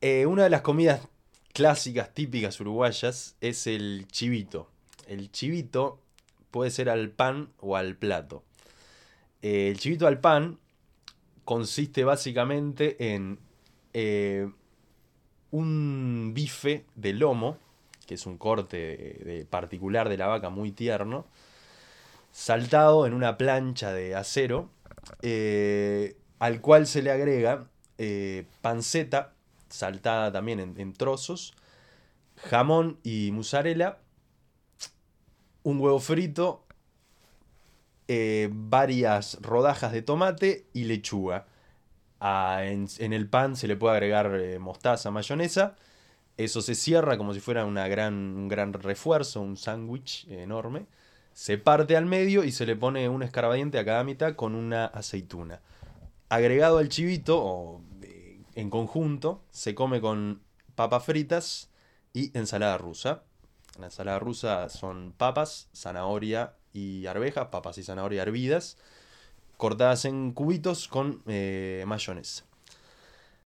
Una de las comidas clásicas, típicas uruguayas, es el chivito. El chivito puede ser al pan o al plato. El chivito al pan consiste básicamente en eh, un bife de lomo, que es un corte particular de la vaca muy tierno, saltado en una plancha de acero, al cual se le agrega panceta, saltada también en trozos, jamón y mozzarella, un huevo frito, varias rodajas de tomate y lechuga. En el pan se le puede agregar mostaza, mayonesa. Eso se cierra como si fuera un gran refuerzo, un sándwich enorme. Se parte al medio y se le pone un escarbadiente a cada mitad con una aceituna. Agregado al chivito o en conjunto, se come con papas fritas y ensalada rusa. La ensalada rusa son papas, zanahoria y arvejas, papas y zanahoria hervidas, cortadas en cubitos con mayonesa.